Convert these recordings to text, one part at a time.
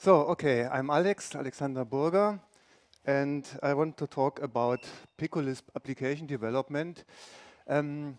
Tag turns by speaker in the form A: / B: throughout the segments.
A: Okay, I'm Alexander Burger, and I want to talk about Picolisp application development. Um,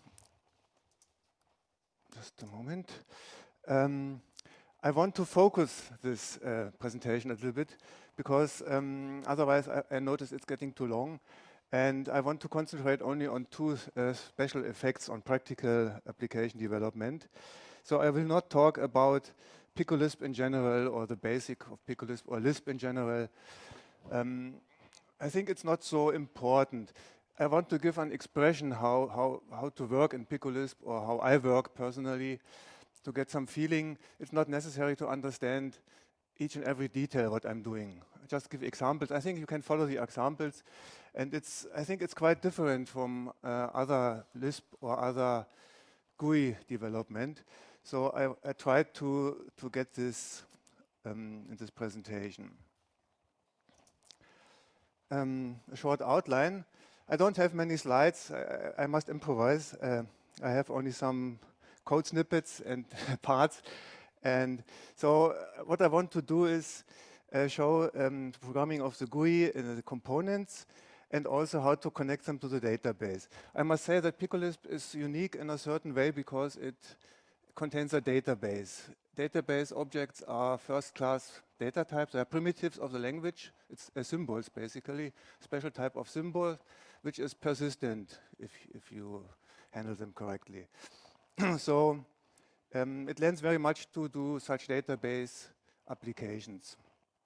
A: just a moment. Um, I want to focus this presentation a little bit because otherwise I notice it's getting too long, and I want to concentrate only on two special effects on practical application development. So I will not talk about Picolisp in general or the basic of Picolisp or Lisp in general. Um, I think it's not so important. I want to give an expression how to work in Picolisp or how I work personally to get some feeling. It's not necessary to understand each and every detail what I'm doing. I just give examples. I think you can follow the examples, and I think it's quite different from other Lisp or other GUI development. So I tried to get this in this presentation. A short outline. I don't have many slides. I must improvise. I have only some code snippets and parts. And so what I want to do is show programming of the GUI and the components and also how to connect them to the database. I must say that Picolisp is unique in a certain way because it contains a database. Database objects are first-class data types. They are primitives of the language. It's symbols, basically, special type of symbol, which is persistent if you handle them correctly. So it lends very much to do such database applications.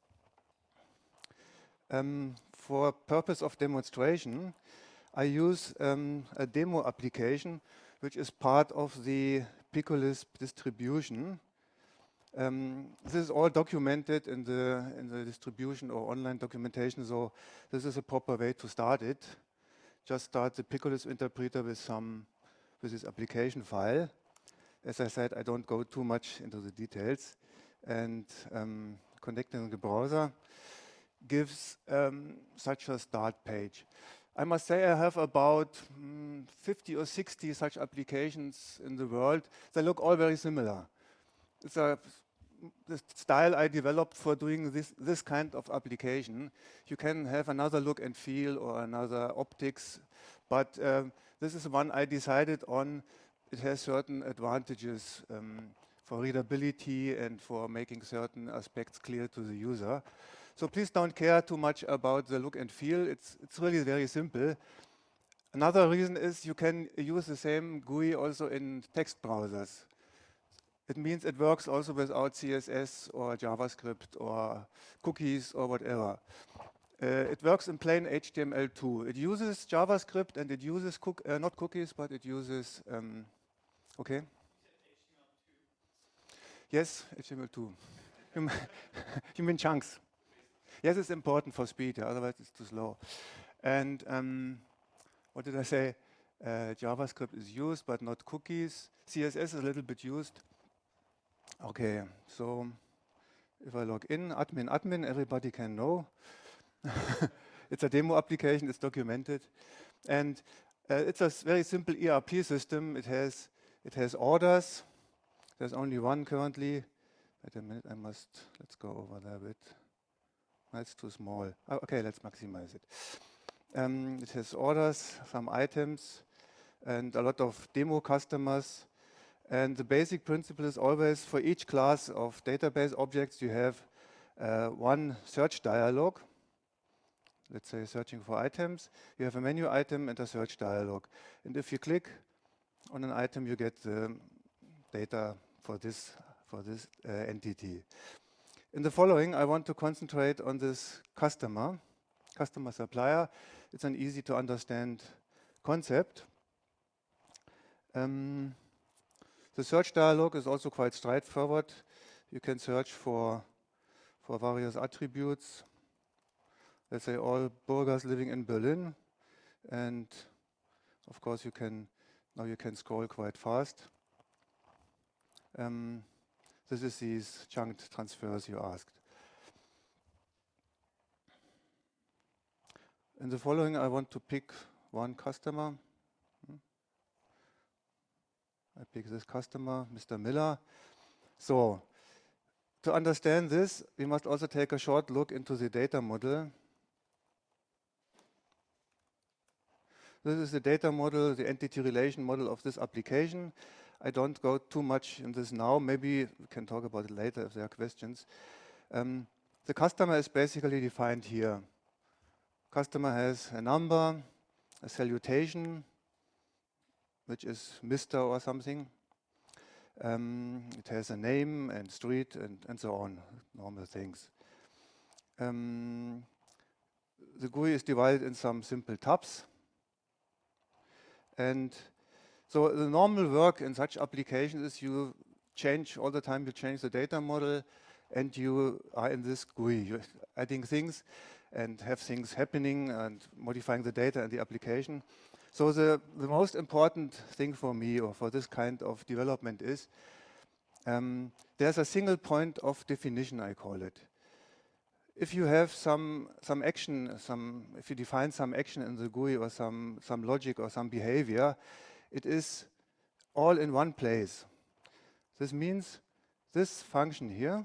A: For purpose of demonstration, I use a demo application, which is part of the Picolisp distribution. This is all documented in the distribution or online documentation, so this is a proper way to start it. Just start the Picolisp interpreter with this application file. As I said, I don't go too much into the details, and connecting the browser gives such a start page. I must say I have about 50 or 60 such applications in the world. They look all very similar. It's the style I developed for doing this kind of application. You can have another look and feel or another optics, but this is one I decided on. It has certain advantages for readability and for making certain aspects clear to the user. So please don't care too much about the look and feel. It's really very simple. Another reason is you can use the same GUI also in text browsers. It means it works also without CSS or JavaScript or cookies or whatever. It works in plain HTML too. It uses JavaScript and it uses not cookies, but it uses, okay? Yes, HTML2. You mean chunks. Yes, it's important for speed, otherwise it's too slow. And what did I say? JavaScript is used, but not cookies. CSS is a little bit used. Okay, so if I log in, admin, everybody can know. It's a demo application, it's documented. And it's a very simple ERP system. It has orders. There's only one currently. Wait a minute, let's go over there a bit. That's too small. Oh, okay, let's maximize it. It has orders, some items, and a lot of demo customers. And the basic principle is always for each class of database objects, you have one search dialog. Let's say searching for items. You have a menu item and a search dialog. And if you click on an item, you get the data for this entity. In the following, I want to concentrate on this customer supplier. It's an easy to understand concept. The search dialog is also quite straightforward. You can search for various attributes. Let's say all Burgers living in Berlin. And of course, now you can scroll quite fast. This is these chunked transfers you asked. In the following, I want to pick one customer. I pick this customer, Mr. Miller. So To understand this, we must also take a short look into the data model. This is the data model, the entity relation model of this application. I don't go too much in this now. Maybe we can talk about it later if there are questions. The customer is basically defined here. Customer has a number, a salutation, which is Mr. or something. It has a name and street and so on, normal things. The GUI is divided in some simple tabs. And so the normal work in such applications is you change all the time, you change the data model, and you are in this GUI. You're adding things and have things happening and modifying the data in the application. So the most important thing for me or for this kind of development is there's a single point of definition, I call it. If you have some action, if you define some action in the GUI or some logic or some behavior, it is all in one place. This means this function here,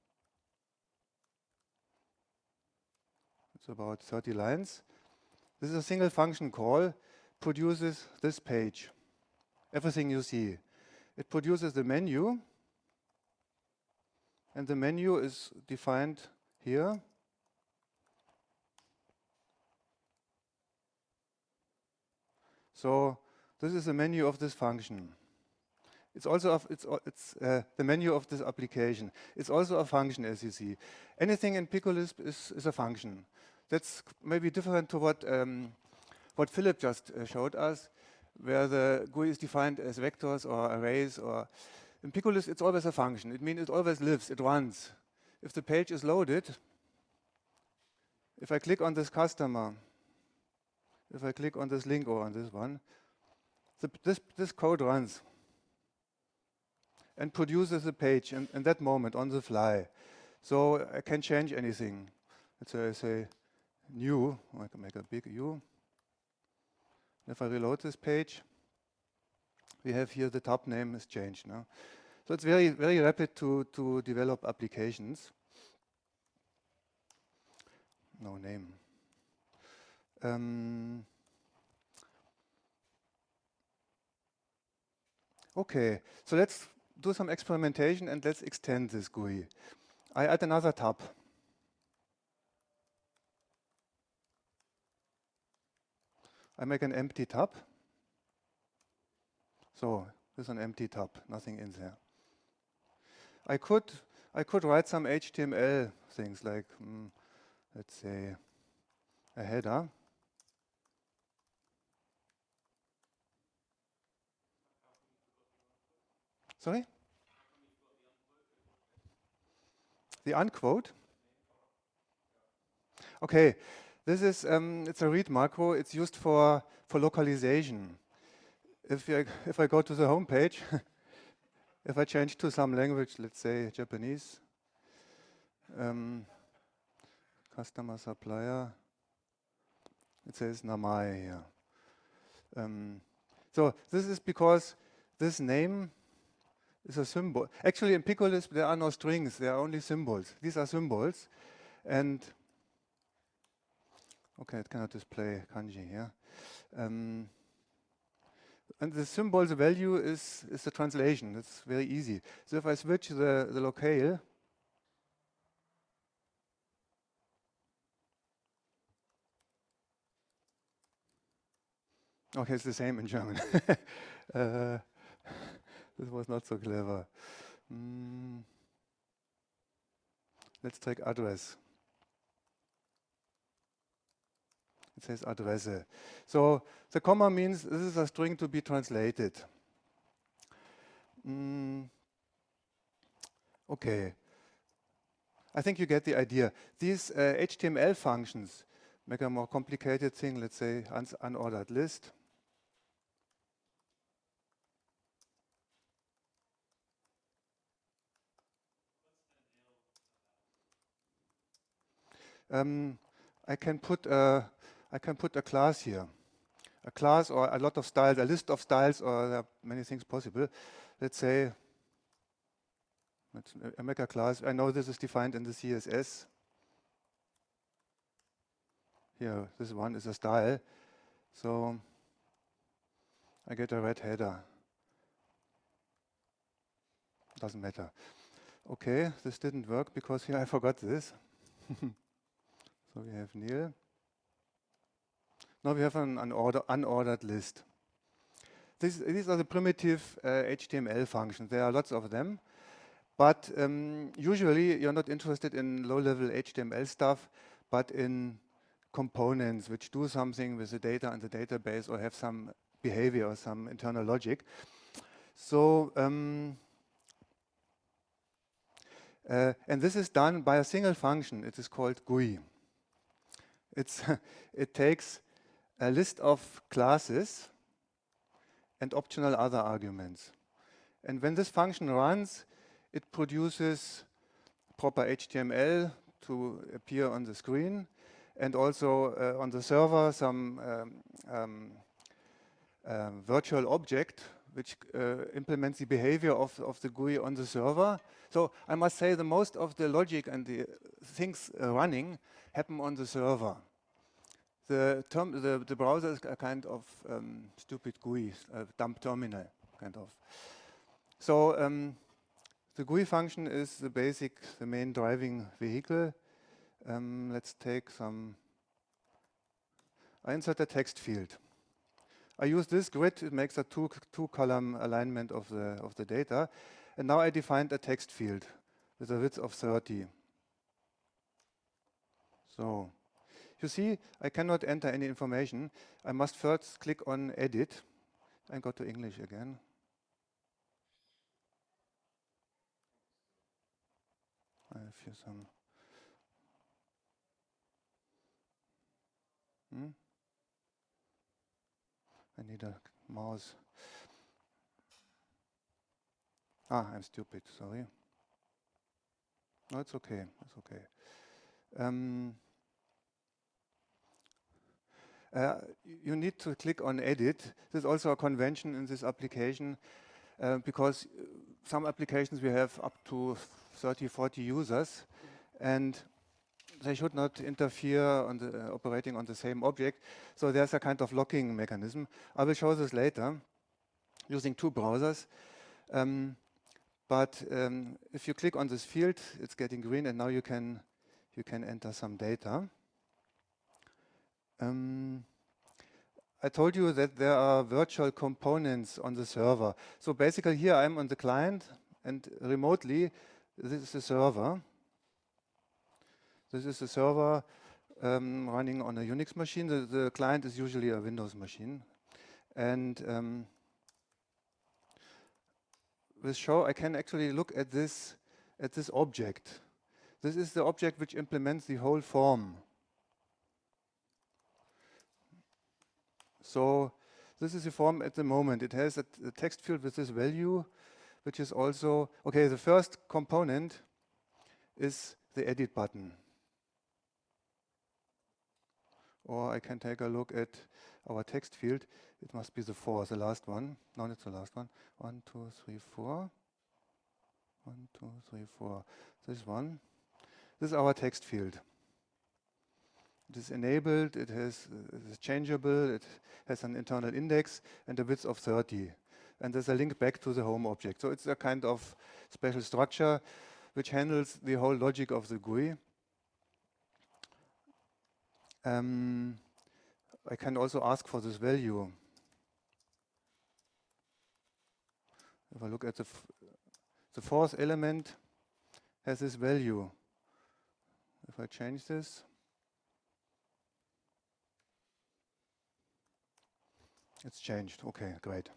A: it's about 30 lines. This is a single function call, produces this page. Everything you see. It produces the menu, and the menu is defined here. So this is the menu of this function. It's also the menu of this application. It's also a function, as you see. Anything in Picolisp is a function. That's maybe different to what Philip just showed us, where the GUI is defined as vectors or arrays. Or in Picolisp, it's always a function. It means it always lives. It runs. If the page is loaded, if I click on this customer, if I click on this link or on this one, this code runs and produces a page in that moment on the fly. So I can change anything. Let's say I say new, I can make a big U. If I reload this page, we have here the tab name is changed now. So it's very, very rapid to develop applications. No name. Okay, so let's do some experimentation and let's extend this GUI. I add another tab. I make an empty tab. So this is an empty tab, nothing in there. I could write some HTML things like, let's say, a header. Sorry? The unquote? Okay, this is it's a read macro. It's used for localization. If I go to the home page, if I change to some language, let's say Japanese, customer supplier, it says namae here. So this is because this name is a symbol. Actually, in Picolisp, there are no strings. There are only symbols. These are symbols. And okay, it cannot display kanji here. And the symbol, the value is the translation. It's very easy. So if I switch the locale, okay, it's the same in German. This was not so clever. Let's take address. It says Adresse. So the comma means this is a string to be translated. Okay. I think you get the idea. These HTML functions make a more complicated thing, let's say unordered list. I can put a class here, a class or a lot of styles, a list of styles, or there are many things possible. Let's say It's a mecha class. I know this is defined in the CSS. Here, this one is a style. So I get a red header. Doesn't matter. Okay, this didn't work because here I forgot this. So we have nil. Now we have an unordered list. These are the primitive HTML functions. There are lots of them. But usually you're not interested in low-level HTML stuff, but in components which do something with the data in the database or have some behavior or some internal logic. So, and this is done by a single function. It is called GUI. It takes a list of classes and optional other arguments. And when this function runs, it produces proper HTML to appear on the screen, and also on the server some virtual object which implements the behavior of the GUI on the server. So I must say the most of the logic and the things running happen on the server. The browser is a kind of stupid GUI, dumb terminal, kind of. So the GUI function is the main driving vehicle. Let's take some. I insert a text field. I use this grid. It makes a two-column alignment of the data, and now I defined a text field with a width of 30. So you see, I cannot enter any information. I must first click on Edit and go to English again. I have here some. I need a mouse. I'm stupid, sorry. No, it's okay, it's okay. You need to click on Edit. There's also a convention in this application because some applications we have up to 30, 40 users, and they should not interfere on the operating on the same object. So there's a kind of locking mechanism. I will show this later using two browsers. But if you click on this field, it's getting green, and now you can enter some data. I told you that there are virtual components on the server. So basically here I'm on the client, and remotely this is the server. This is the server running on a Unix machine. The client is usually a Windows machine. And with show, I can actually look at this object. This is the object which implements the whole form. So this is the form at the moment. It has a text field with this value, which is also, okay, the first component is the edit button. Or I can take a look at our text field. It must be the 4, the last one. No, it's the last one. 1, 2, 3, 4. 1, 2, 3, 4. This one. This is our text field. It is enabled, it is changeable, it has an internal index and a width of 30. And there's a link back to the home object. So it's a kind of special structure which handles the whole logic of the GUI. I can also ask for this value. If I look at the fourth element has this value. If I change this, it's changed. Okay, great.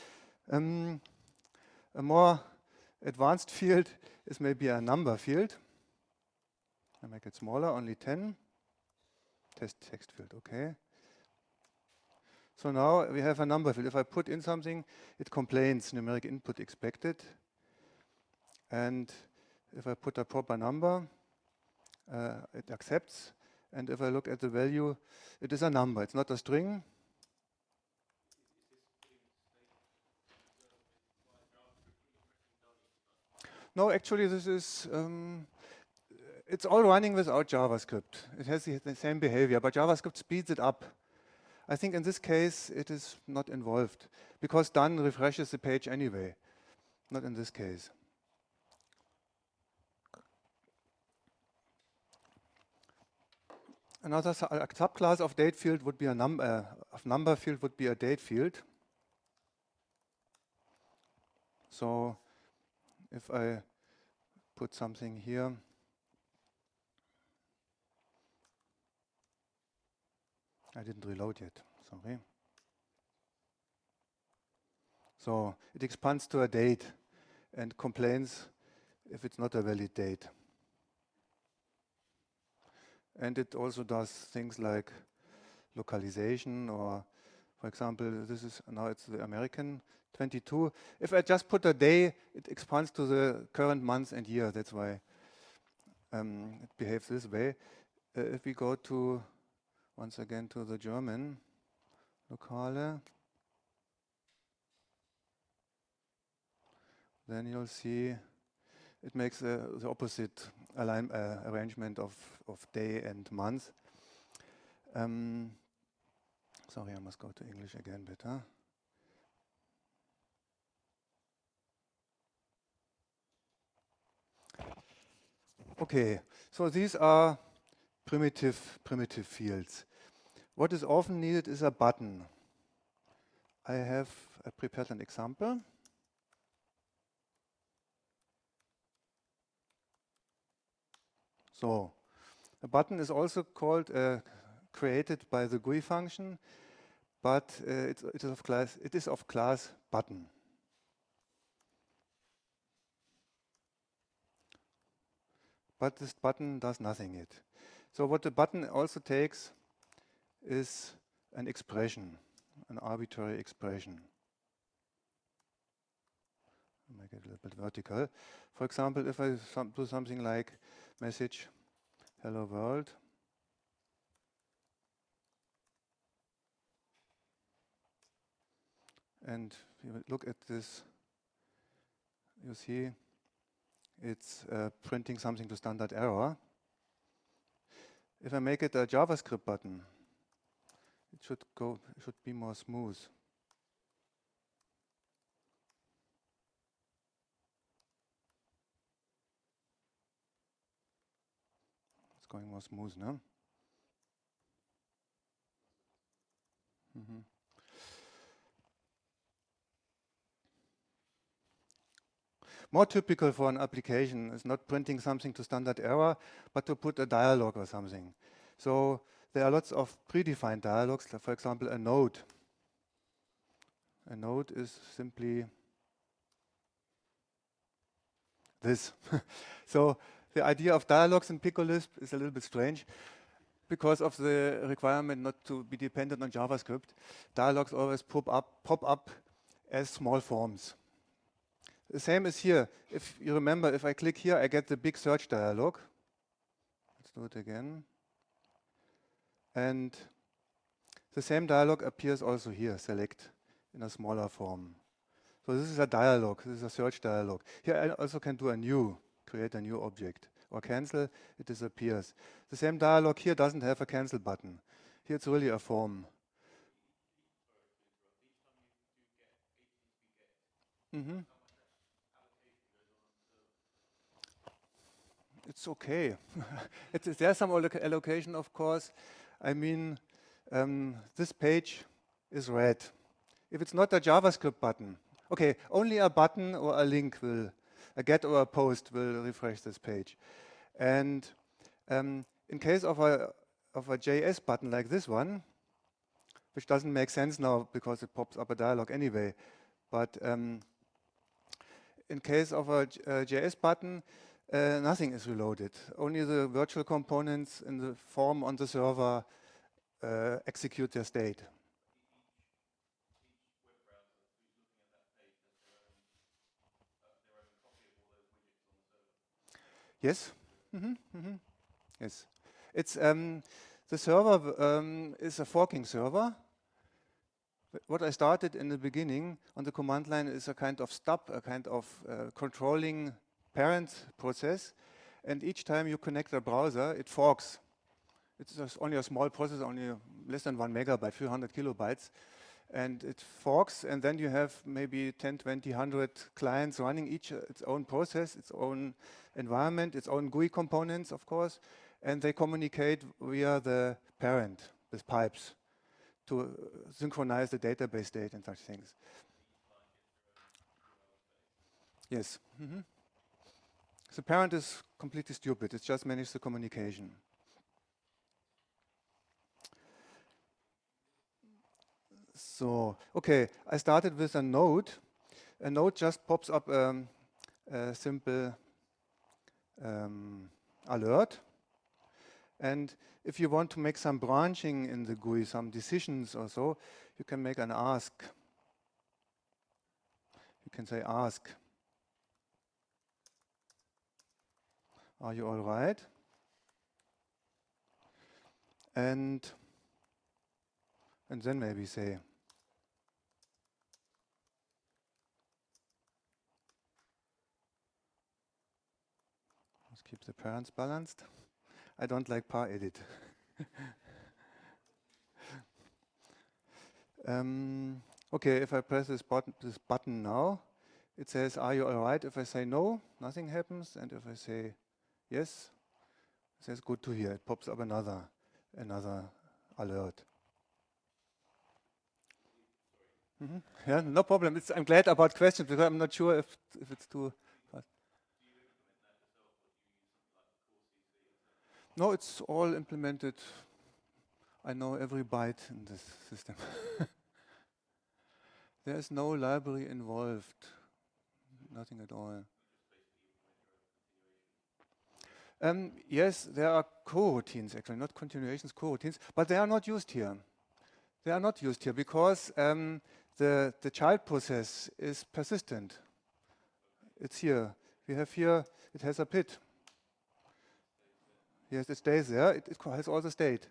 A: A more advanced field is maybe a number field. I make it smaller, only 10. Text field, okay. So now we have a number field. If I put in something, it complains numeric input expected. And if I put a proper number, it accepts. And if I look at the value, it is a number. It's not a string. No, actually, this is it's all running without JavaScript. It has the same behavior, but JavaScript speeds it up. I think in this case, it is not involved because done refreshes the page anyway. Not in this case. Another subclass of date field would be a number field would be a date field. So if I put something here, I didn't reload yet, sorry. So it expands to a date and complains if it's not a valid date. And it also does things like localization, or for example, this is now it's the American 22. If I just put a day, it expands to the current month and year. That's why it behaves this way. If we go to, once again, to the German locale, then you'll see it makes the opposite arrangement of day and month. Sorry, I must go to English again, better. Okay, so these are primitive fields. What is often needed is a button. I have prepared an example. So a button is also called created by the GUI function, but it is of class button. But this button does nothing yet. So what the button also takes is an expression, an arbitrary expression. Make it a little bit vertical. For example, if I do something like message hello world, and you look at this, you see it's printing something to standard error. If I make it a JavaScript button, it should be more smooth. It's going more smooth now. More typical for an application is not printing something to standard error, but to put a dialog or something. So there are lots of predefined dialogues, like for example, a node. A node is simply this. So the idea of dialogues in Picolisp is a little bit strange because of the requirement not to be dependent on JavaScript. Dialogues always pop up as small forms. The same is here. If you remember, if I click here, I get the big search dialog. Let's do it again. And the same dialog appears also here, select in a smaller form. So this is a dialog, this is a search dialog. Here I also can do create a new object, or cancel, it disappears. The same dialog here doesn't have a cancel button. Here it's really a form. It's okay. There's some allocation, of course. I mean, this page is red. If it's not a JavaScript button, okay, only a button or a link a get or a post will refresh this page. And in case of a JS button like this one, which doesn't make sense now because it pops up a dialog anyway, but in case of a JS button, nothing is reloaded. Only the virtual components in the form on the server execute their state. Yes. Yes. It's the server is a forking server. What I started in the beginning on the command line is a kind of stub, a kind of controlling parent process, and each time you connect a browser, it forks. It's just only a small process, only less than 1 megabyte, few hundred kilobytes, and it forks, and then you have maybe 10, 20, 100 clients running each its own process, its own environment, its own GUI components, of course, and they communicate via the parent with pipes to synchronize the database state and such things. Yes. The parent is completely stupid. It's just managed the communication. So, okay, I started with a node. A node just pops up a simple alert. And if you want to make some branching in the GUI, some decisions or so, you can make an ask. You can say ask, are you all right? And then maybe say, let's keep the parents balanced. I don't like par-edit. Okay, if I press this button now, it says, are you all right? If I say no, nothing happens. And if I say yes, it says good to hear. It pops up another alert. Yeah, no problem. I'm glad about questions because I'm not sure if it's too fast. No, it's all implemented. I know every byte in this system. There is no library involved. Nothing at all. Yes, there are coroutines actually, not continuations, coroutines, but they are not used here. They are not used here because the child process is persistent. It's here. We have here, it has a PID. Yes, it stays there. It has all the state.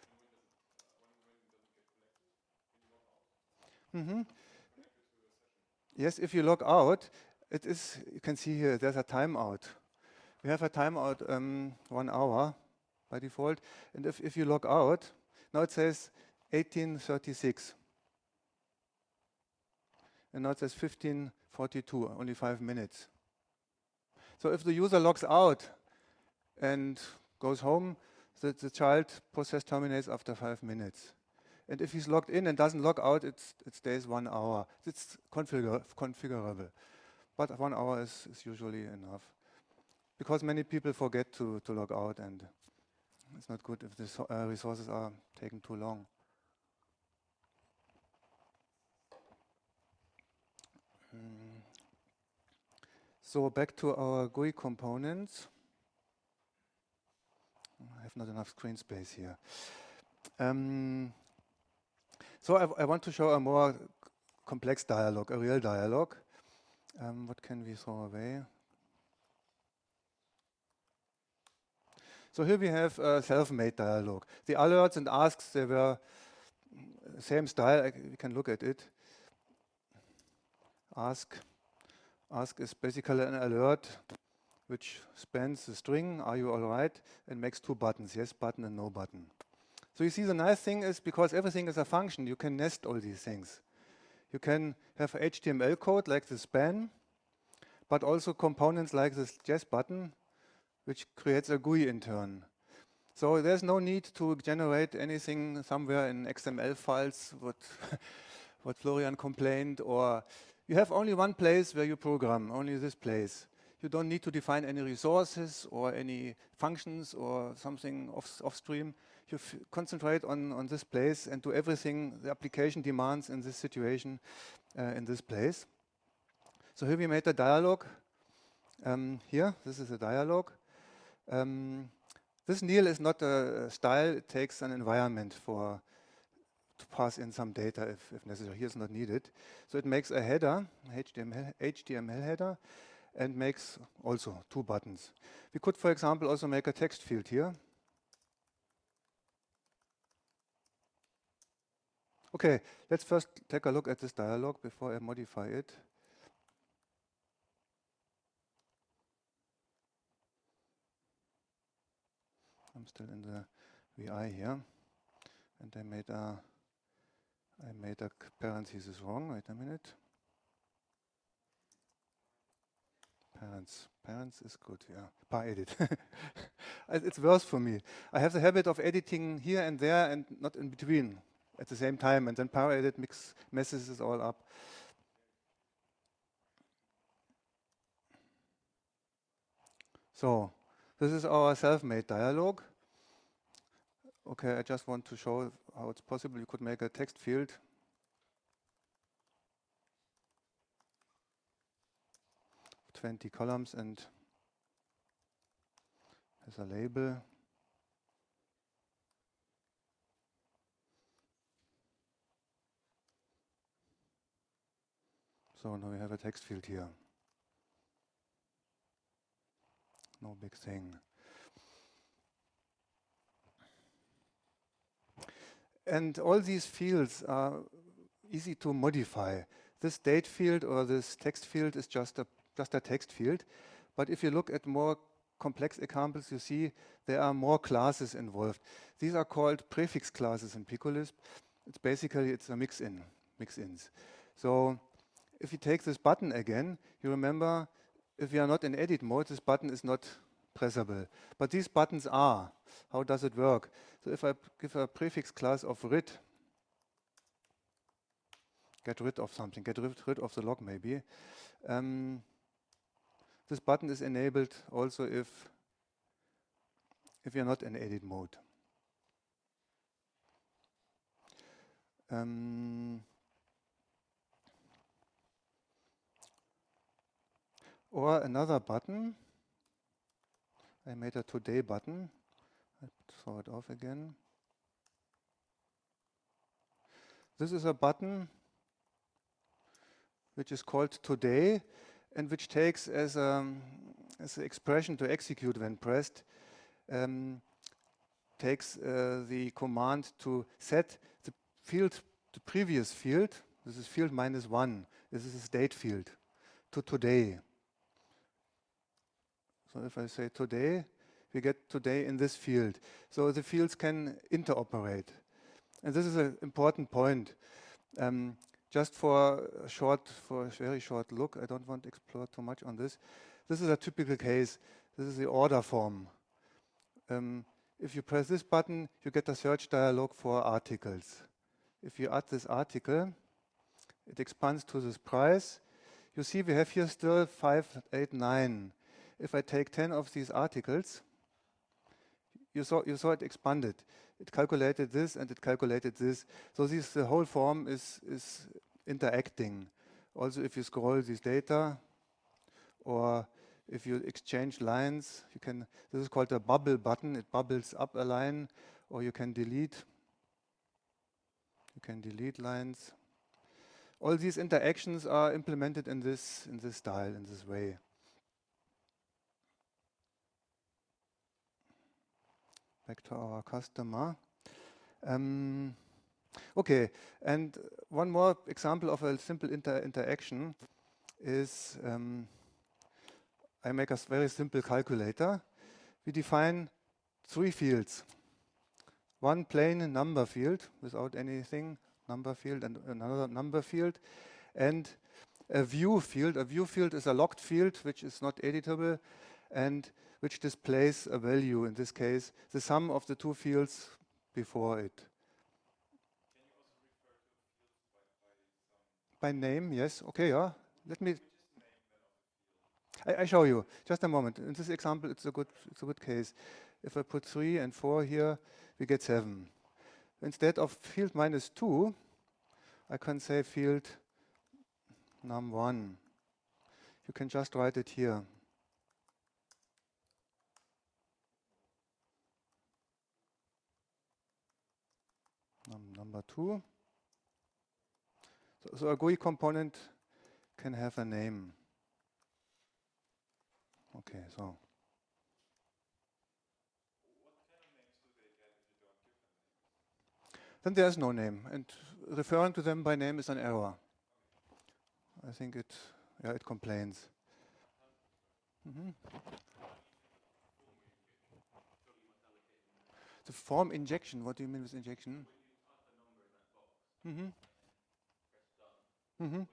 A: Yes, if you log out, it is, you can see here, there's a timeout. We have a timeout 1 hour by default. And if you log out, now it says 18:36. And now it says 15:42, only 5 minutes. So if the user logs out and goes home, the child process terminates after 5 minutes. And if he's logged in and doesn't log out, it stays 1 hour. It's configurable. But 1 hour is usually enough. Because many people forget to log out, and it's not good if the resources are taken too long. So back to our GUI components. I have not enough screen space here. So I want to show a more complex dialogue, a real dialogue. What can we throw away? So here we have a self-made dialogue. The alerts and asks, they were same style. We can look at it. Ask is basically an alert which spans the string, are you all right, and makes 2 buttons, yes button and no button. So you see the nice thing is because everything is a function, you can nest all these things. You can have HTML code like the span, but also components like this yes button, which creates a GUI in turn. So there's no need to generate anything somewhere in XML files, what Florian complained, or you have only one place where you program, only this place. You don't need to define any resources or any functions or something off stream. You concentrate on this place and do everything the application demands in this situation in this place. So here we made a dialogue. Here, this is a dialogue. This Neil is not a style. It takes an environment to pass in some data if necessary. Here is not needed. So it makes a header, HTML header, and makes also 2 buttons. We could, for example, also make a text field here. Okay, let's first take a look at this dialog before I modify it. I'm still in the VI here, and I made a parenthesis wrong. Wait a minute. Parents is good, yeah. Par-edit. It's worse for me. I have the habit of editing here and there and not in between at the same time, and then par-edit messes it all up. So this is our self-made dialog. Okay, I just want to show how it's possible. You could make a text field. Of 20 columns and as a label. So now we have a text field here. No big thing. And all these fields are easy to modify. This date field or this text field is just a text field. But if you look at more complex examples, you see there are more classes involved. These are called prefix classes in Picolisp. It's a mix-ins. So if you take this button again, you remember if we are not in edit mode, this button is not pressable. But these buttons are. How does it work? So if I give a prefix class of rid, get rid of something, get rid of the log maybe, this button is enabled also if you're not in edit mode. Or another button. I made a today button. I throw it off again. This is a button which is called today and which takes as an expression to execute when pressed, takes the command to set the field, the previous field, this is field -1, this is a date field, to today. So if I say today, we get today in this field. So the fields can interoperate. And this is an important point. Just for a very short look, I don't want to explore too much on this. This is a typical case. This is the order form. If you press this button, you get a search dialog for articles. If you add this article, it expands to this price. You see we have here still 5, 8, 9. If I take 10 of these articles, you saw it expanded. It calculated this and it calculated this. So the whole form is interacting. Also, if you scroll this data, or if you exchange lines, this is called a bubble button. It bubbles up a line, or you can delete. You can delete lines. All these interactions are implemented in this style, in this way. Back to our customer. Okay, and one more example of a simple interaction is I make a very simple calculator. We define 3 fields. One plain number field without anything, number field, and another number field, and a view field. A view field is a locked field which is not editable and which displays a value, in this case, the sum of the 2 fields before it. Can you also refer to fields by name? Yes. Okay, yeah. Let me. I show you. Just a moment. In this example, it's a good case. If I put 3 and 4 here, we get 7. Instead of field -2, I can say field num1. You can just write it here. Number 2. So a GUI component can have a name. Okay, so. What kind of names do they get if you don't give them names? Then there's no name, and referring to them by name is an error. I think it complains. The form injection, what do you mean with injection? Mm-hmm. Mm-hmm.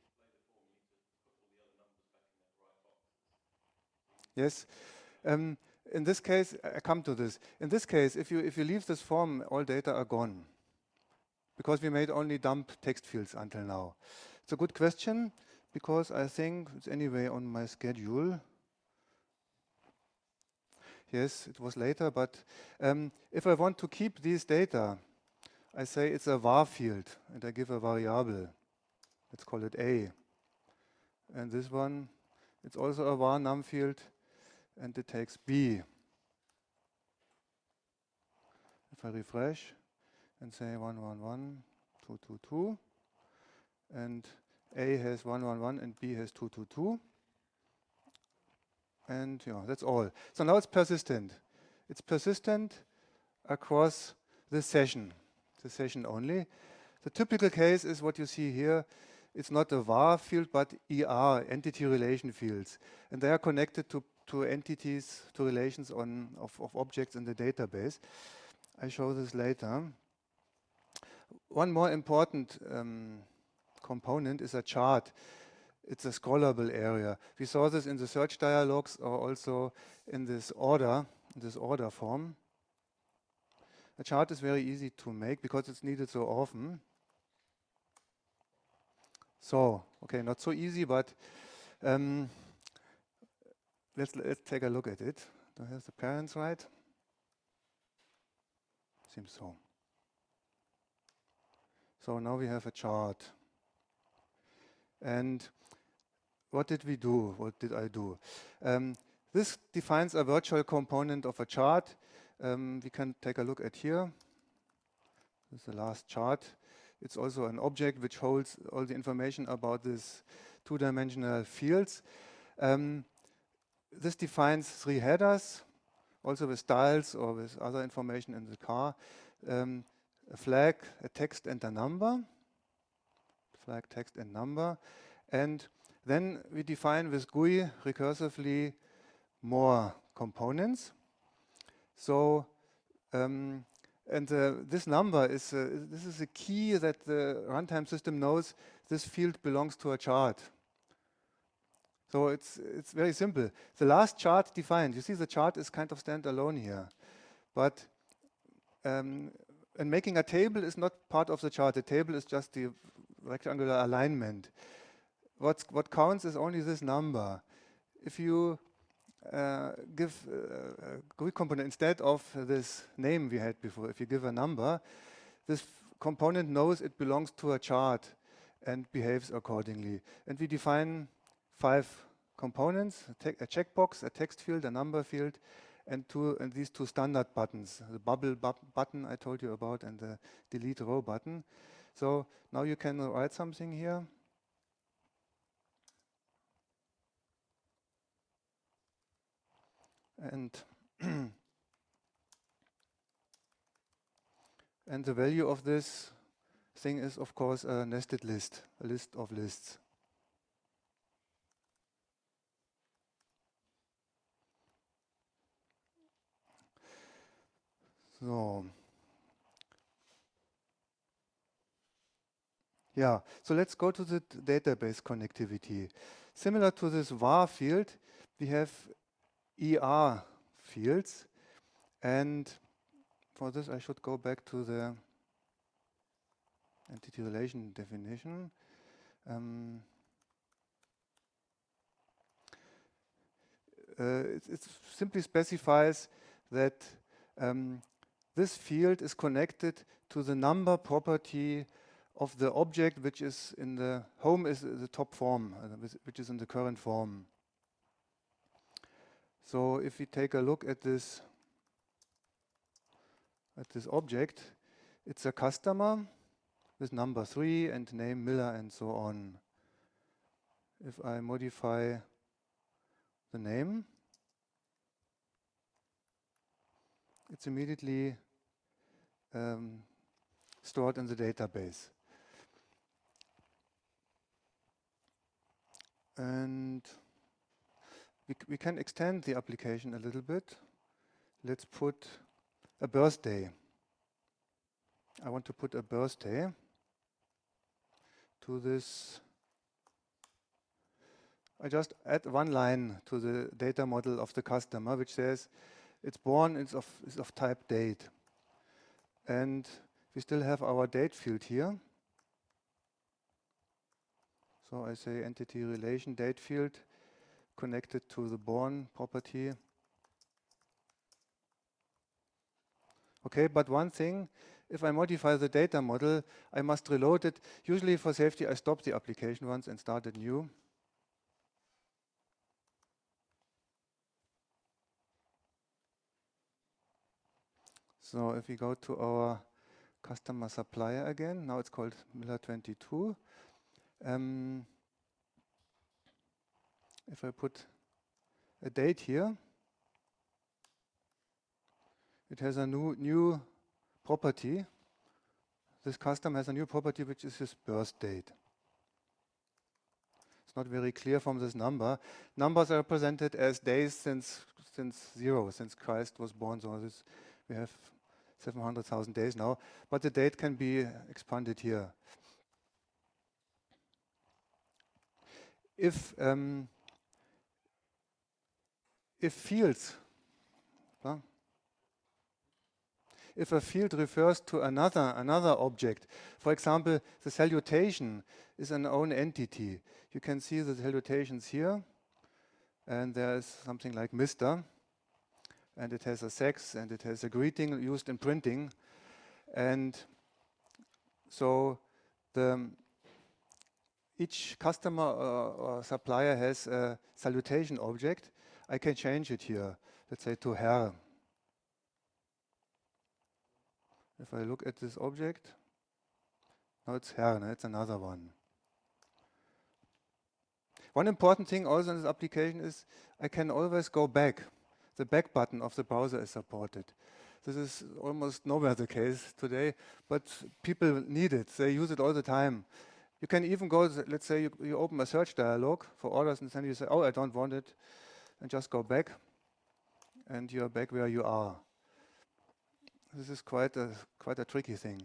A: Yes. Um, in this case, I come to this. In this case, if you leave this form, all data are gone because we made only dump text fields until now. It's a good question because I think it's anyway on my schedule. Yes, it was later, but if I want to keep these data, I say it's a var field and I give a variable. Let's call it A. And this one, it's also a var num field and it takes B. If I refresh and say 111, 222, and A has 111 and B has 222, and yeah, that's all. So now it's persistent. It's persistent across the session only. The typical case is what you see here. It's not a var field, but ER, entity relation fields. And they are connected to entities, to relations of objects in the database. I show this later. One more important component is a chart. It's a scrollable area. We saw this in the search dialogues or also in this order form. A chart is very easy to make because it's needed so often. So, okay, not so easy, but let's take a look at it. Do I have the parents right? Seems so. So now we have a chart. And what did we do? What did I do? This defines a virtual component of a chart. We can take a look at here. This is the last chart. It's also an object which holds all the information about these two-dimensional fields. This defines three headers, also with styles or with other information in the car. A flag, a text, and a number. Flag, text, and number. And then we define with GUI recursively more components. So, this number is this is a key that the runtime system knows this field belongs to a chart. So it's very simple. The last chart defined, you see the chart is kind of standalone here. But and making a table is not part of the chart. The table is just the rectangular alignment. What counts is only this number. If you give a GUI component instead of this name we had before, if you give a number, this component knows it belongs to a chart and behaves accordingly. And we define 5 components: a checkbox, a text field, a number field, and these 2 standard buttons, the bubble button I told you about and the delete row button. So now you can write something here. And and the value of this thing is, of course, a nested list, a list of lists. So, yeah, so let's go to the database connectivity. Similar to this var field, we have ER fields. And for this, I should go back to the entity relation definition. It simply specifies that this field is connected to the number property of the object which is in the home is the top form, which is in the current form. So if we take a look at this object, it's a customer with number 3 and name Miller and so on. If I modify the name, it's immediately stored in the database. And we can extend the application a little bit. Let's put a birthday. I want to put a birthday to this. I just add one line to the data model of the customer, which says it's born, is of type date. And we still have our date field here. So I say entity relation date field connected to the born property. Okay, but one thing, if I modify the data model, I must reload it. Usually for safety, I stop the application once and start it new. So if we go to our customer supplier again, now it's called Miller22. If I put a date here, it has a new property. This custom has a new property, which is his birth date. It's not very clear from this number. Numbers are represented as days since zero, since Christ was born. So this, we have 700,000 days now, but the date can be expanded here. If fields, if a field refers to another object, for example, the salutation is an own entity. You can see the salutations here, and there is something like Mr., and it has a sex, and it has a greeting used in printing, and so each customer or supplier has a salutation object. I can change it here, let's say to Herr. If I look at this object, now it's Herr, no, it's another one. One important thing also in this application is I can always go back. The back button of the browser is supported. This is almost nowhere the case today, but people need it. They use it all the time. You can even go, let's say you open a search dialog for orders and then you say, oh, I don't want it, and just go back, and you're back where you are. This is quite a tricky thing.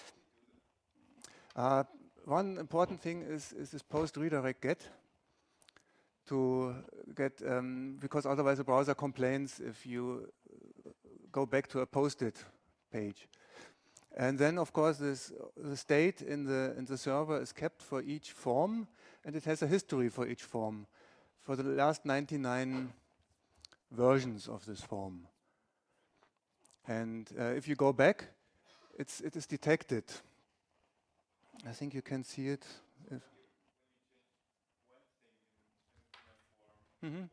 A: One important thing is this post redirect get to get, because otherwise the browser complains if you go back to a posted page. And then, of course, the state in the server is kept for each form, and it has a history for each form, for the last 99 versions of this form. And if you go back, it is detected. I think you can see it. Mm-hmm.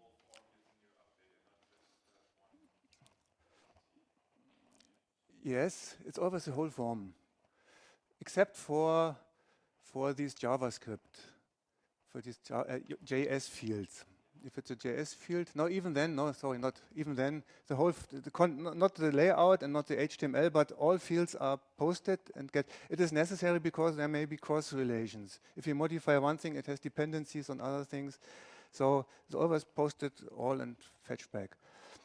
A: Yes, it's always the whole form, except for these JavaScript, for these JS fields. If it's a JS field, no, even then, no, sorry, not even then, the whole, not the layout and not the HTML, but all fields are posted and get, it is necessary because there may be cross relations. If you modify one thing, it has dependencies on other things. So it's always posted all and fetched back.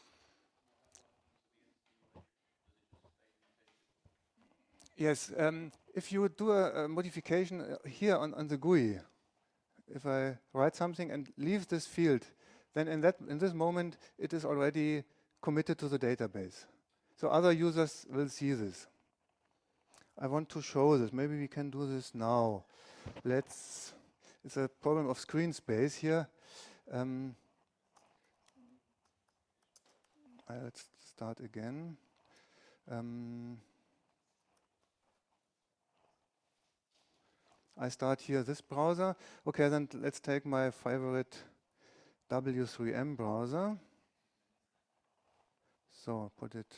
A: Yes, if you do a modification here on the GUI, if I write something and leave this field, then in this moment it is already committed to the database. So other users will see this. I want to show this. Maybe we can do this now. It's a problem of screen space here. Let's start again. I start here this browser. Okay, then let's take my favorite W3M browser. So put it.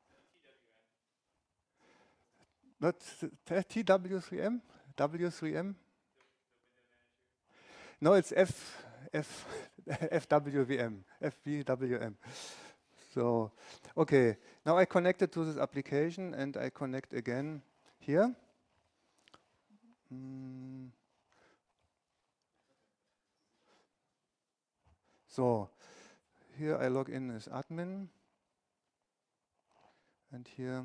A: Not TW3M? W3M? No, it's FWVM. FWM. So, okay. Now I connected to this application and I connect again here. So here I log in as admin, And here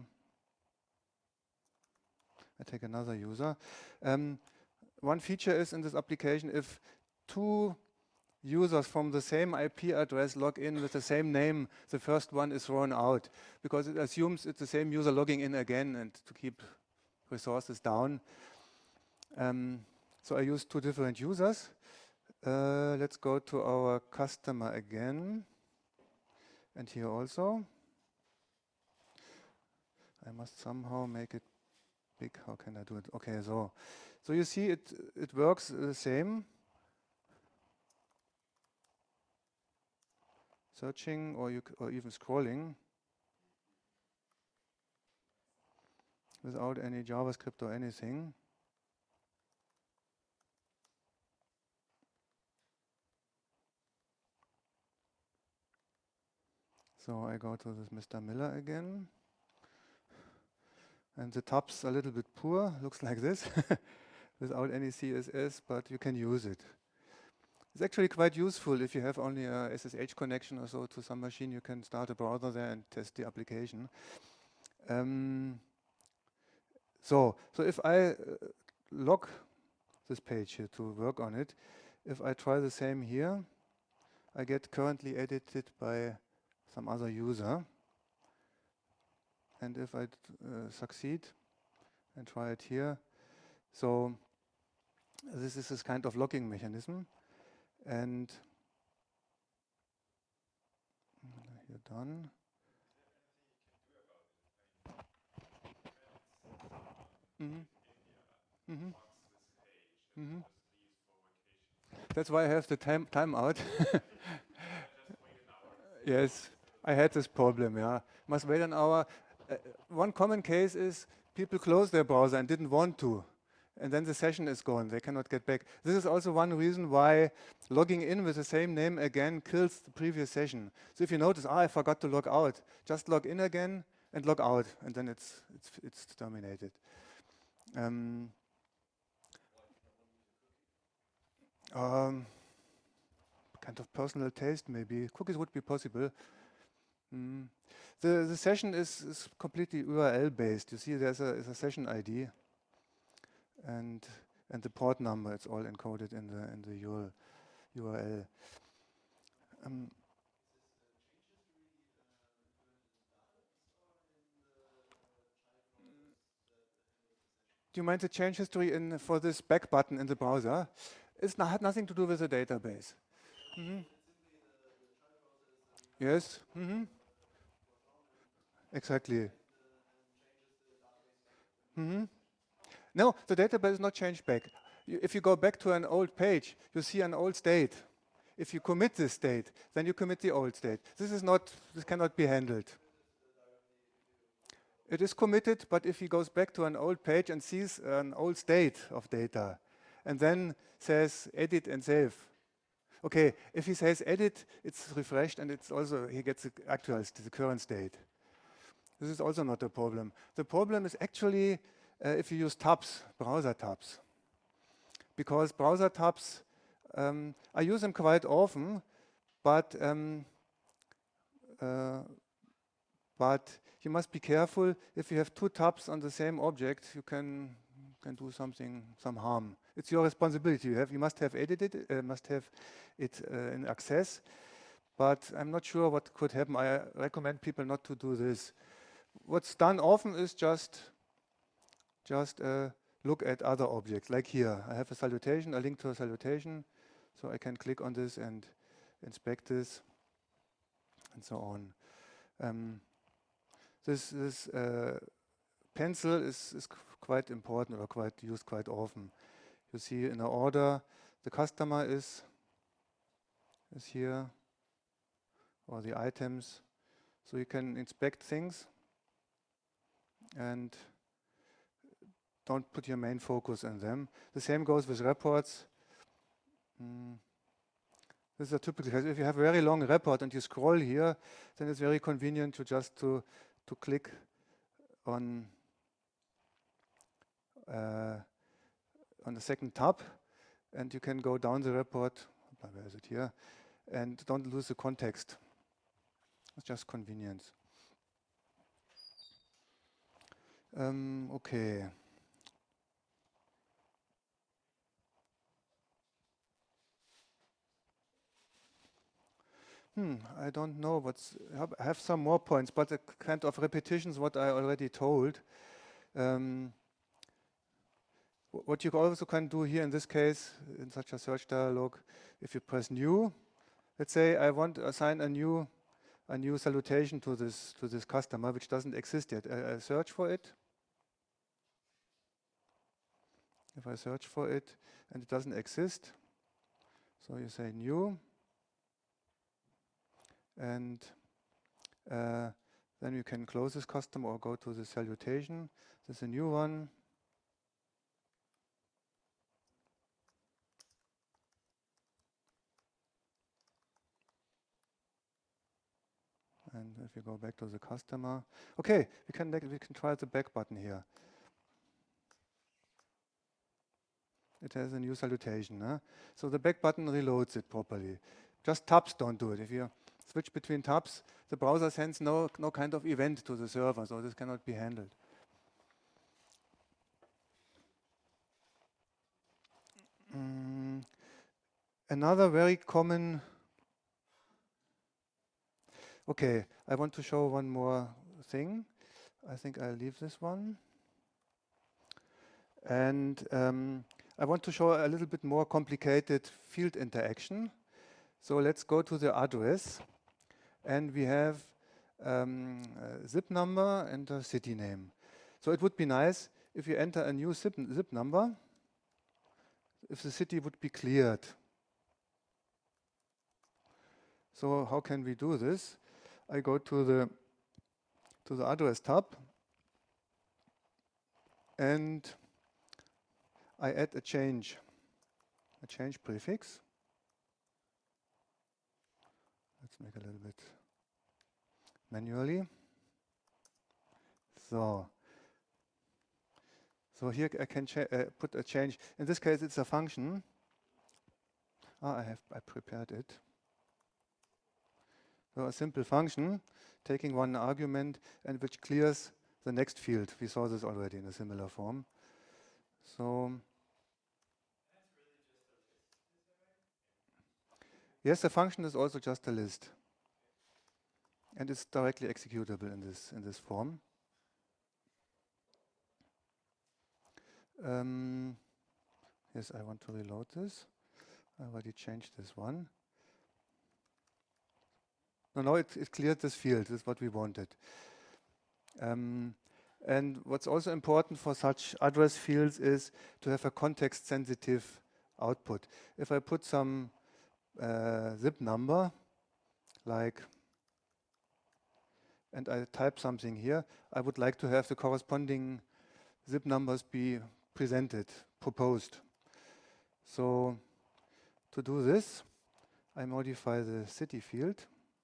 A: I take another user. One feature is in this application, if two users from the same IP address log in with the same name, the first one is thrown out because it assumes it's the same user logging in again and to keep resources down. So I use two different users. Let's go to our customer again. And here also. I must somehow make it big. How can I do it? Okay, so you see it works the same. Searching or even scrolling without any JavaScript or anything. So I go to this Mr. Miller again. And the tabs are a little bit poor, looks like this, without any CSS, but you can use it. It's actually quite useful if you have only a SSH connection or so to some machine. You can start a browser there and test the application. So if I log this page here to work on it, if I try the same here, I get currently edited by some other user. And if I succeed and try it here, so this is this kind of logging mechanism. And you're done. That's why I have the timeout. Yes, I had this problem, yeah. Must wait an hour. One common case is people close their browser and didn't want to. And then the session is gone, they cannot get back. This is also one reason why logging in with the same name again kills the previous session. So if you notice, I forgot to log out, just log in again and log out, and then it's terminated. Kind of personal taste, maybe. Cookies would be possible. The session is completely URL based. You see, there's a session ID, and the port number. It's all encoded in the URL. Do you mind the change history for this back button in the browser? It's had nothing to do with the database. Yes. Exactly. No, the database is not changed back. If you go back to an old page, you see an old state. If you commit this state, then you commit the old state. This cannot be handled. It is committed, but if he goes back to an old page and sees an old state of data, and then says edit and save. Okay, if he says edit, it's refreshed and he gets the current state. This is also not a problem. The problem is actually if you use tabs, browser tabs. Because browser tabs, I use them quite often, but you must be careful. If you have two tabs on the same object, you can do some harm. It's your responsibility. You must have edited it, must have it in access. But I'm not sure what could happen. I recommend people not to do this. What's done often is just look at other objects. Like here, I have a link to a salutation, so I can click on this and inspect this, and so on. This pencil is quite important or used quite often. You see in the order, the customer is here, or the items, so you can inspect things and don't put your main focus on them. The same goes with reports. This is a typical case. If you have a very long report and you scroll here, then it's very convenient to just to click on the second tab, and you can go down the report. Where is it here? And don't lose the context. It's just convenience. Okay. I don't know I have some more points, but a kind of repetitions what I already told. What you also can do here in this case, in such a search dialog, if you press new, let's say I want to assign a new salutation to this customer which doesn't exist yet. I search for it. If I search for it and it doesn't exist, so you say new, and then you can close this customer or go to the salutation. This is a new one. And if you go back to the customer, okay, we can try the back button here. It has a new salutation. Huh? So the back button reloads it properly. Just tabs don't do it. If you switch between tabs, the browser sends no kind of event to the server, so this cannot be handled. Another very common. Okay, I want to show one more thing. I think I'll leave this one. And I want to show a little bit more complicated field interaction. So let's go to the address. And we have a zip number and a city name. So it would be nice if you enter a new zip number, if the city would be cleared. So how can we do this? I go to the address tab, and I add a change prefix. Let's make a little bit manually. So here I can put a change. In this case, it's a function. I prepared it. So a simple function taking one argument and which clears the next field. We saw this already in a similar form. So yes, the function is also just a list, and it's directly executable in this form. Yes, I want to reload this. I already changed this one. No, it cleared this field. This is what we wanted. And what's also important for such address fields is to have a context-sensitive output. If I put some zip number, and I type something here, I would like to have the corresponding zip numbers be proposed. So to do this, I modify the city field.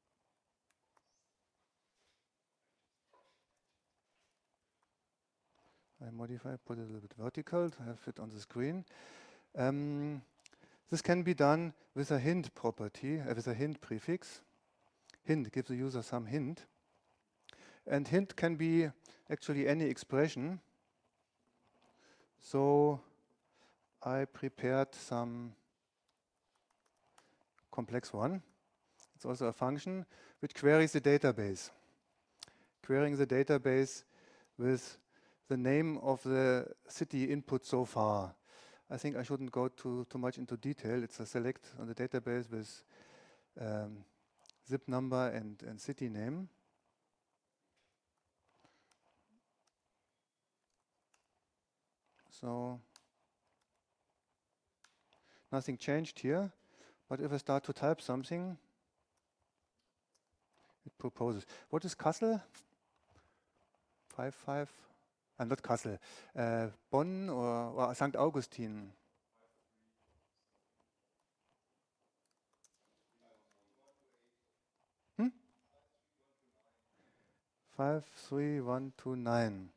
A: Put it a little bit vertical to have it on the screen. This can be done with a hint property, with a hint prefix. Hint gives the user some hint. And hint can be actually any expression. So I prepared some complex one. It's also a function which queries the database. Querying the database with the name of the city input so far. I think I shouldn't go too much into detail. It's a select on the database with zip number and city name. So nothing changed here, but if I start to type something, it proposes. What is Kassel? 5. Not Kassel. Bonn or St. Augustin. Hmm? 53129.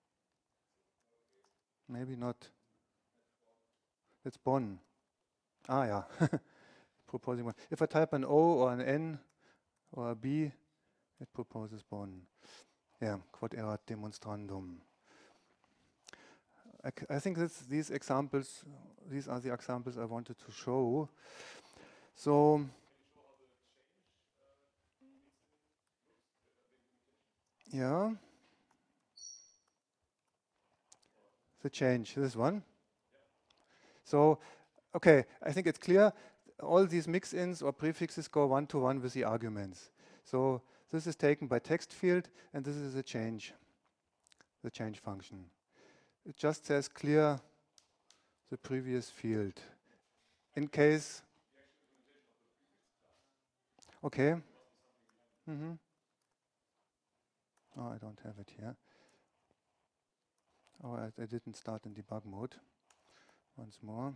A: Maybe not. It's Bonn. Yeah. Proposing one. If I type an O or an N or a B, it proposes Bonn. Yeah, quod erat demonstrandum. I think these examples, these are the examples I wanted to show. So, yeah, the change, this one. So, okay, I think it's clear. All these mix-ins or prefixes go one-to-one with the arguments. So this is taken by text field, and this is the change function. It just says clear the previous field. In case, okay. Oh, I don't have it here. Oh, I didn't start in debug mode. Once more.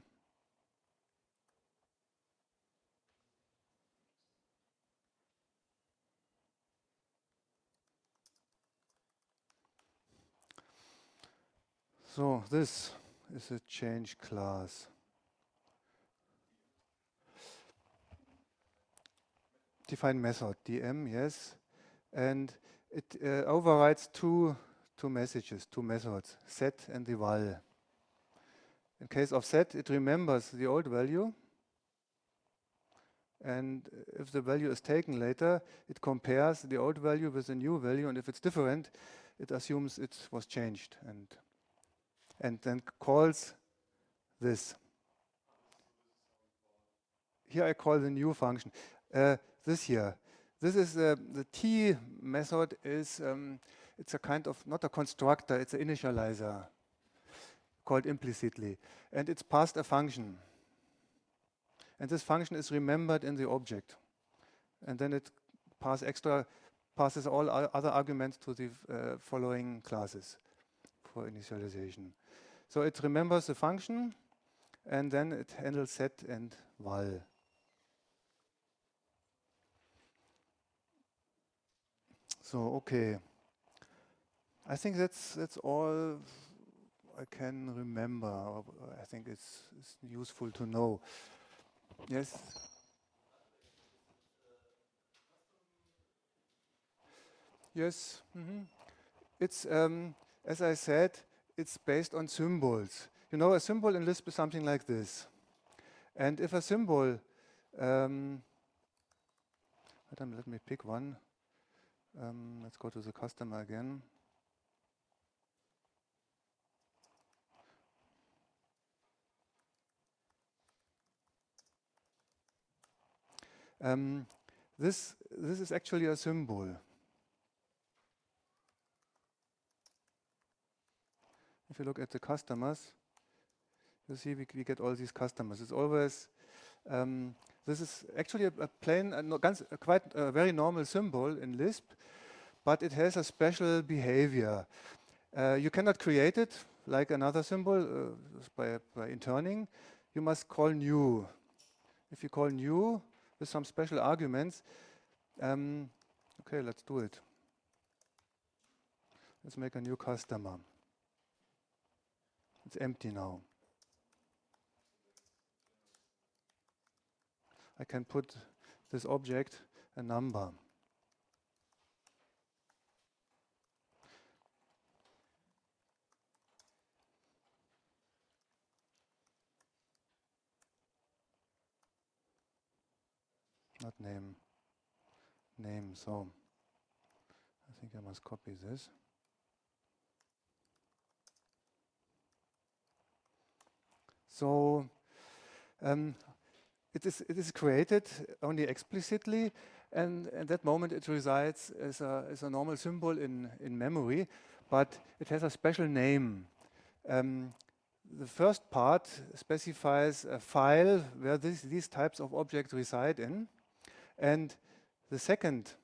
A: So this is a change class. Define method, DM, yes. And it overrides two messages, two methods, set and the val. In case of set, it remembers the old value. And if the value is taken later, it compares the old value with the new value. And if it's different, it assumes it was changed and then calls this. Here I call the new function. This here. This is the T method is it's a kind of not a constructor, it's an initializer called implicitly, and it's passed a function. And this function is remembered in the object, and then it passes all other arguments to the following classes for initialization. So it remembers the function, and then it handles set and val. So okay, I think that's all I can remember. I think it's useful to know. Yes. Yes. It's as I said, it's based on symbols. You know, a symbol in Lisp is something like this. And if a symbol, let me pick one. Let's go to the customer again. This is actually a symbol. If you look at the customers, you see we get all these customers. It's always this is actually a plain, quite a very normal symbol in Lisp, but it has a special behavior. You cannot create it like another symbol by interning. You must call new. If you call new with some special arguments, okay, let's do it. Let's make a new customer. It's empty now. I can put this object a number. Not name. Name. So I think I must copy this. So it is created only explicitly, and at that moment it resides as a normal symbol in memory, but it has a special name. The first part specifies a file where these types of objects reside in, and the second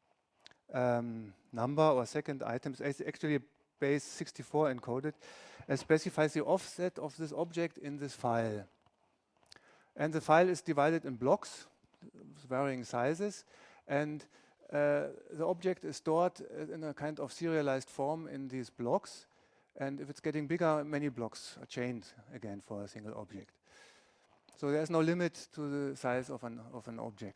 A: number or second item is actually base 64 encoded, and specifies the offset of this object in this file. And the file is divided in blocks, varying sizes, and the object is stored in a kind of serialized form in these blocks. And if it's getting bigger, many blocks are chained again for a single object. So there's no limit to the size of an object.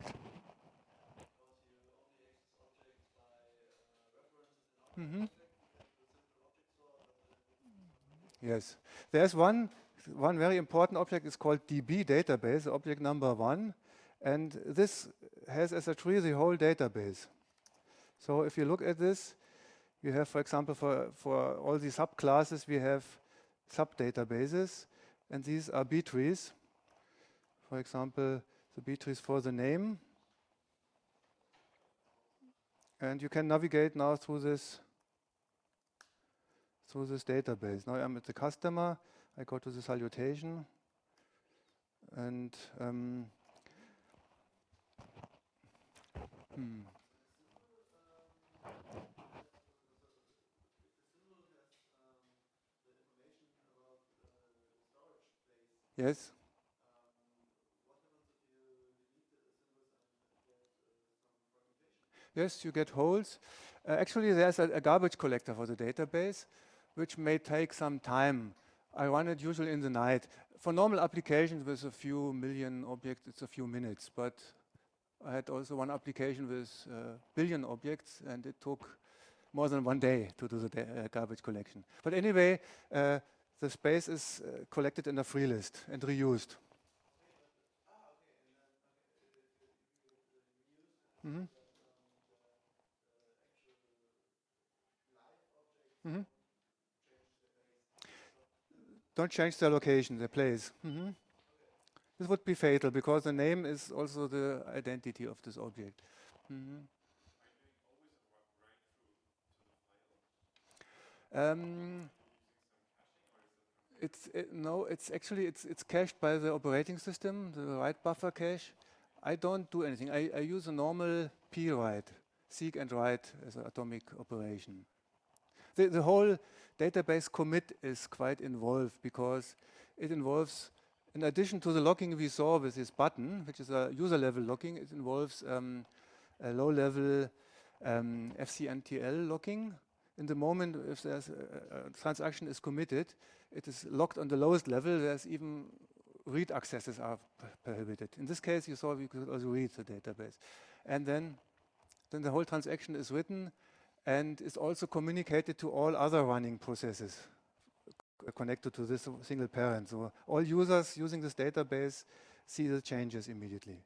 A: Yes. There's one very important object. It's called DB database, object number 1. And this has as a tree the whole database. So if you look at this, you have, for example, for all these subclasses, we have sub-databases. And these are B trees. For example, the B trees for the name. And you can navigate now through this database. Now I'm at the customer. I go to the salutation. And yes. Yes, you get holes. Actually, there's a garbage collector for the database, which may take some time. I run it usually in the night. For normal applications with a few million objects, it's a few minutes. But I had also one application with billion objects, and it took more than 1 day to do the garbage collection. But anyway, the space is collected in a free list and reused. Mm-hmm. Mm-hmm. Don't change the location, the place. Mm-hmm. This would be fatal because the name is also the identity of this object. Mm-hmm. No, it's actually it's cached by the operating system, the write buffer cache. I don't do anything. I use a normal p-write, seek and write as an atomic operation. The whole database commit is quite involved because it involves, in addition to the logging we saw with this button, which is a user level logging, it involves a low level FCNTL logging. In the moment if there's a transaction is committed, it is locked on the lowest level. There's even read accesses are prohibited. In this case, you saw we could also read the database. And then the whole transaction is written and is also communicated to all other running processes connected to this single parent. So all users using this database see the changes immediately.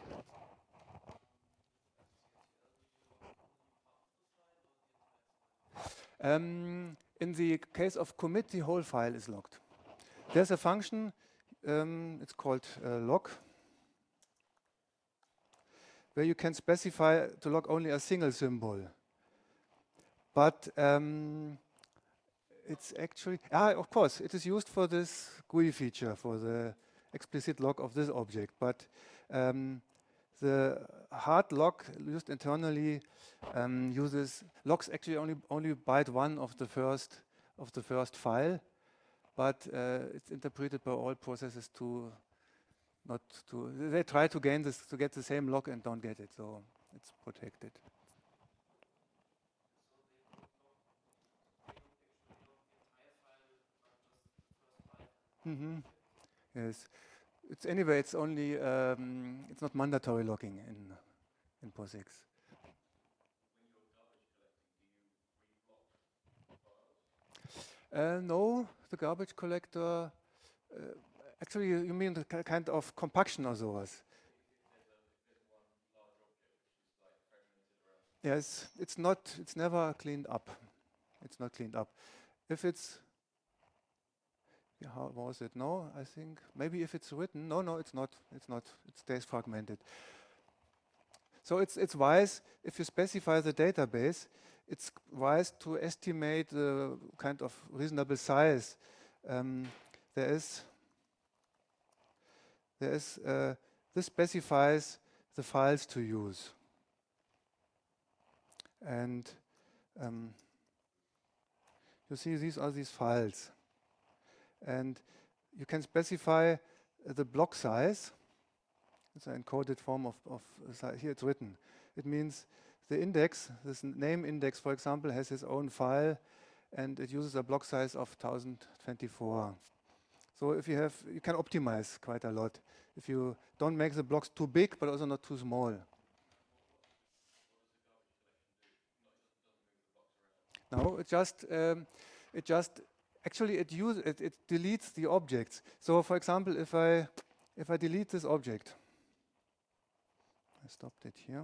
A: In the case of commit, the whole file is locked. There's a function, it's called log, where you can specify to log only a single symbol. But it's actually, of course, it is used for this GUI feature, for the explicit log of this object. But the hard log used internally logs actually only byte 1 of the first file, but it's interpreted by all processes to not to. They try to gain this to get the same log and don't get it, so it's protected. Mm-hmm. Yes. It's anyway. It's only. It's not mandatory logging in POSIX. No, the garbage collector. Actually, you mean the kind of compaction or sowas? Yes, it's not. It's never cleaned up. It's not cleaned up. If it's how was it? No, I think maybe if it's written. No, it's not. It's not. It stays fragmented. So it's wise if you specify the database. It's wise to estimate the kind of reasonable size. There is this specifies the files to use, and you see these are these files, and you can specify the block size. It's an encoded form of here it's written. It means the index, this name index, for example, has its own file, and it uses a block size of 1024. So if you can optimize quite a lot. If you don't make the blocks too big, but also not too small. No, it just actually it deletes the objects. So for example, if I delete this object, I stopped it here.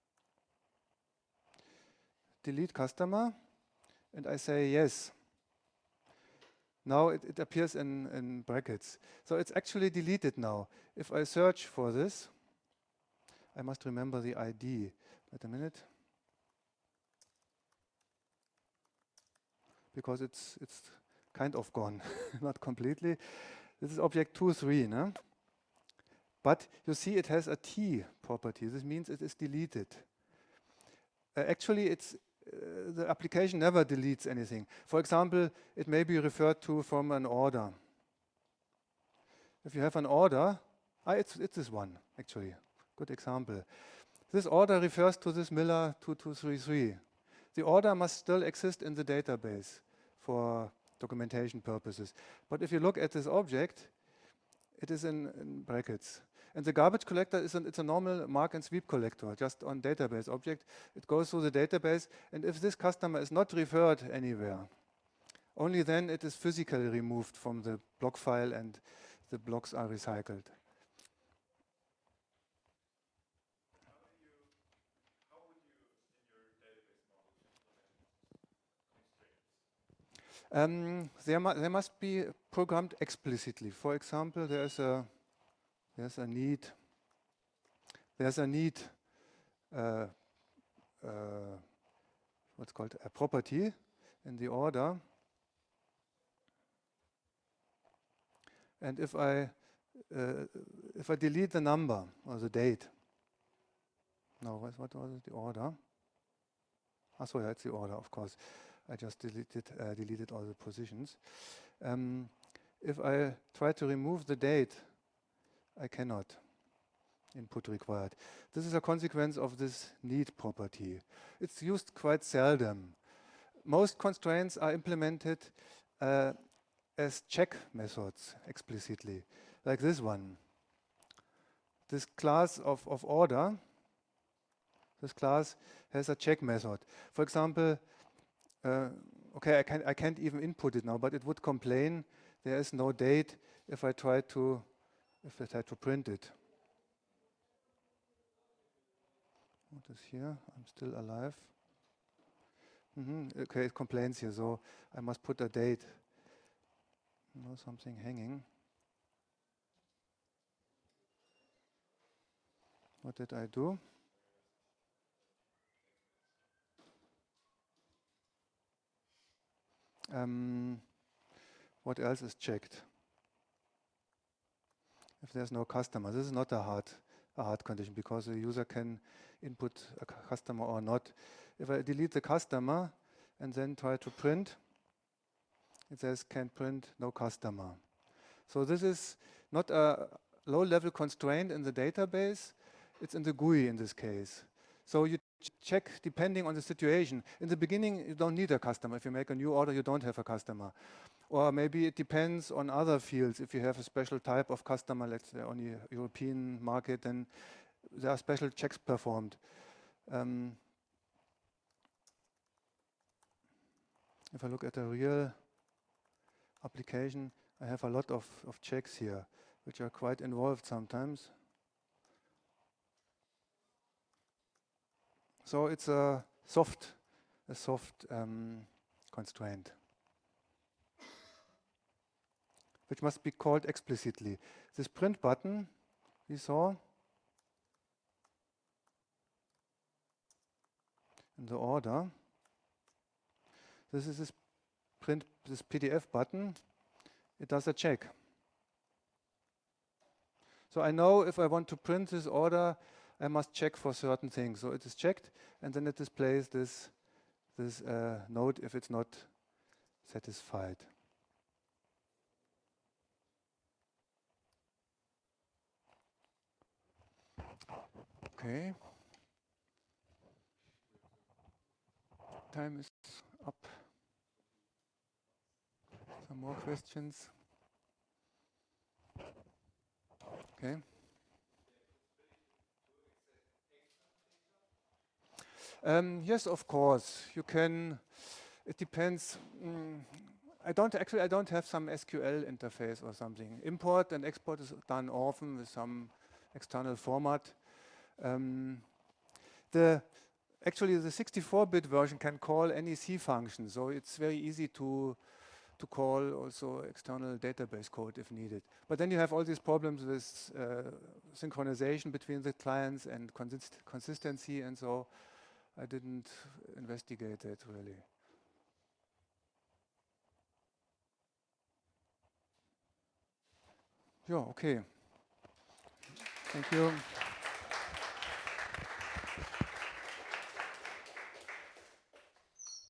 A: Delete customer, and I say yes. Now it appears in brackets. So it's actually deleted now. If I search for this, I must remember the ID. Wait a minute. Because it's kind of gone, not completely. This is object 2.3, no? But you see it has a T property. This means it is deleted. Actually, the application never deletes anything. For example, it may be referred to from an order. If you have an order, it's this one, actually. Good example. This order refers to this Miller 2233. The order must still exist in the database for documentation purposes. But if you look at this object, it is in brackets. And the garbage collector it's a normal mark and sweep collector, just on database object. It goes through the database, and if this customer is not referred anywhere, only then it is physically removed from the block file and the blocks are recycled.
B: How would you, in your database model, implement constraints?
A: They must be programmed explicitly. For example, there's a need. There's a need. What's called a property in the order, and if I delete the number or the date. No, what was it? The order. So yeah, it's the order, of course. I just deleted all the positions. If I try to remove the date, I cannot. Input required. This is a consequence of this need property. It's used quite seldom. Most constraints are implemented as check methods explicitly, like this one. This class of order, this class has a check method. For example, okay, I can't even input it now, but it would complain there is no date if I try to print it. What is here? I'm still alive. Okay, it complains here, so I must put a date. No, something hanging. What did I do? What else is checked? If there's no customer, this is not a hard condition because the user can input a customer or not. If I delete the customer and then try to print, it says can't print, no customer. So this is not a low-level constraint in the database. It's in the GUI in this case. So you check depending on the situation. In the beginning, you don't need a customer. If you make a new order, you don't have a customer. Or maybe it depends on other fields. If you have a special type of customer, let's say on the European market, then there are special checks performed. If I look at a real application, I have a lot of checks here, which are quite involved sometimes. So it's a soft constraint, which must be called explicitly. This print button we saw in the order. This is this PDF button. It does a check. So I know if I want to print this order, I must check for certain things. So it is checked, and then it displays this note if it's not satisfied. Okay. Time is up. Some more questions? Okay. Yes, of course. You can, it depends. I don't have some SQL interface or something. Import and export is done often with some external format. Actually, the 64-bit version can call any C function, so it's very easy to call also external database code if needed. But then you have all these problems with synchronization between the clients and consistency, and so I didn't investigate it really. Yeah, okay. Thank you.